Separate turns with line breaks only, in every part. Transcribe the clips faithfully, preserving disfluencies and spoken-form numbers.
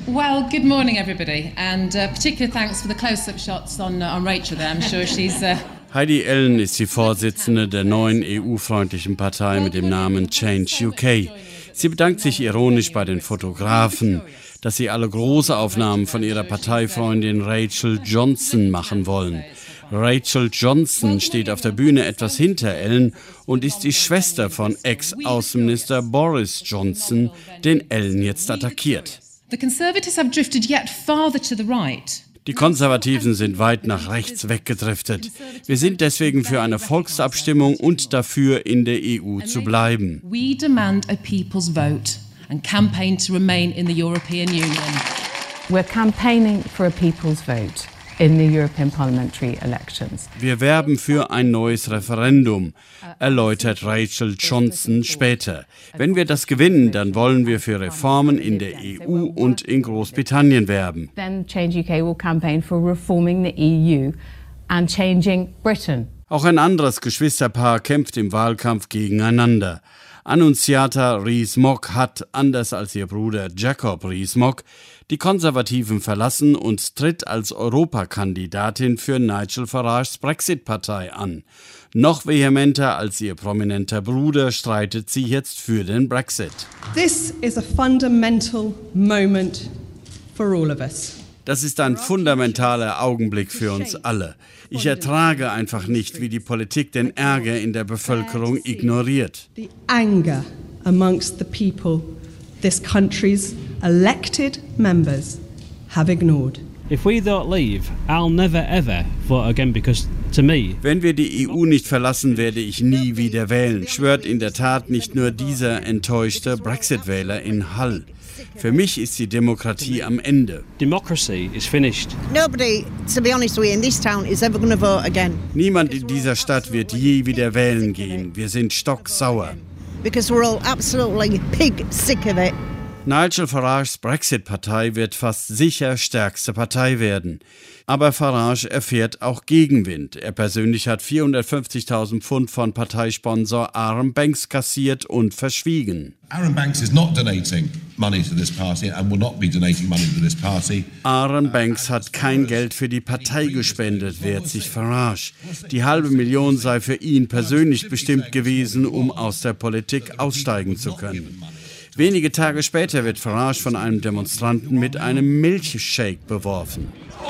Well, good morning, everybody, and uh, particular thanks for the close-up shots on, uh, on Rachel there. I'm sure she's... Uh
Heidi Allen ist die Vorsitzende der neuen E U-freundlichen Partei mit dem Namen Change U K. Sie bedankt sich ironisch bei den Fotografen, dass sie alle große Aufnahmen von ihrer Parteifreundin Rachel Johnson machen wollen. Rachel Johnson steht auf der Bühne etwas hinter Ellen und ist die Schwester von Ex-Außenminister Boris Johnson, den Ellen jetzt attackiert.
The Conservatives have drifted yet farther to the right.
Die Konservativen sind weit nach rechts weggedriftet. Wir sind deswegen für eine Volksabstimmung und dafür, in der E U zu bleiben.
We demand a people's vote and campaign to remain in the European Union.
We're campaigning for a people's vote in the European Parliamentary elections.
Wir werben für ein neues Referendum, erläutert Rachel Johnson später. Wenn wir das gewinnen, dann wollen wir für Reformen in der E U und in Großbritannien werben.
Then Change U K will campaign for reforming the E U and changing Britain.
Auch ein anderes Geschwisterpaar kämpft im Wahlkampf gegeneinander. Annunziata Rees-Mogg hat, anders als ihr Bruder Jacob Rees-Mogg, die Konservativen verlassen und tritt als Europakandidatin für Nigel Farages Brexit-Partei an. Noch vehementer als ihr prominenter Bruder streitet sie jetzt für den Brexit.
This is a fundamental moment for all of us.
Das ist ein fundamentaler Augenblick für uns alle. Ich ertrage einfach nicht, wie die Politik den Ärger in der Bevölkerung ignoriert.
The anger amongst the people this country's elected members have ignored.
If we don't leave, I'll never ever vote again because to me.
Wenn wir die E U nicht verlassen, werde ich nie wieder wählen, schwört in der Tat nicht nur dieser enttäuschte Brexit-Wähler in Hull. Für mich ist die Demokratie am Ende.
Democracy is finished.
Nobody, to be honest with you, in this town is ever going to vote again.
Niemand in dieser Stadt wird je wieder wählen gehen. Wir sind stocksauer.
Because we're all absolutely pig sick of it.
Nigel Farages Brexit-Partei wird fast sicher stärkste Partei werden. Aber Farage erfährt auch Gegenwind. Er persönlich hat vierhundertfünfzigtausend Pfund von Parteisponsor Arron Banks kassiert und verschwiegen.
Arron Banks is not donating money to this party and will not be donating money to this party.
Arron Banks hat kein Geld für die Partei gespendet, wehrt sich Farage. Die halbe Million sei für ihn persönlich bestimmt gewesen, um aus der Politik aussteigen zu können. Wenige Tage später wird Farage von einem Demonstranten mit einem Milchshake beworfen.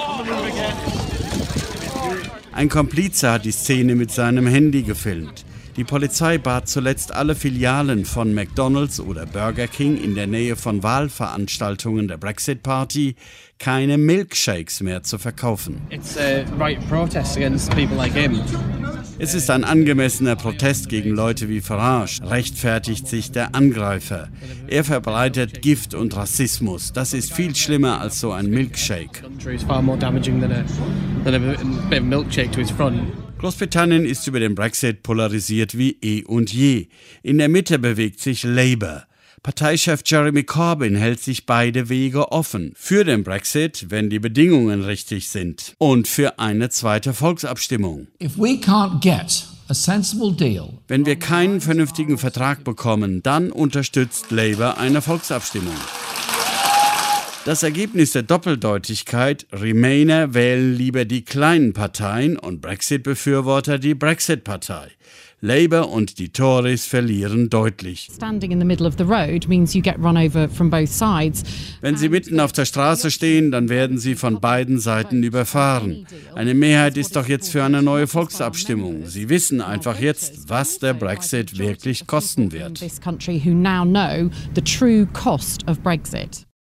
Ein Komplize hat die Szene mit seinem Handy gefilmt. Die Polizei bat zuletzt alle Filialen von McDonald's oder Burger King in der Nähe von Wahlveranstaltungen der Brexit Party, keine Milkshakes mehr zu verkaufen.
It's a right protest against people like him.
Es ist ein angemessener Protest gegen Leute wie Farage, rechtfertigt sich der Angreifer. Er verbreitet Gift und Rassismus. Das ist viel schlimmer als so ein Milkshake. Großbritannien ist über den Brexit polarisiert wie eh und je. In der Mitte bewegt sich Labour. Parteichef Jeremy Corbyn hält sich beide Wege offen. Für den Brexit, wenn die Bedingungen richtig sind. Und für eine zweite Volksabstimmung.
If we can't get a sensible deal,
wenn wir keinen vernünftigen Vertrag bekommen, dann unterstützt Labour eine Volksabstimmung. Das Ergebnis der Doppeldeutigkeit: Remainer wählen lieber die kleinen Parteien und Brexit-Befürworter die Brexit-Partei. Labour und die Tories verlieren deutlich.
Standing in the middle of the road means you get run over from both sides.
Wenn sie mitten auf der Straße stehen, dann werden sie von beiden Seiten überfahren. Eine Mehrheit ist doch jetzt für eine neue Volksabstimmung. Sie wissen einfach jetzt, was der Brexit wirklich kosten wird.
This country who now know the true cost of Brexit.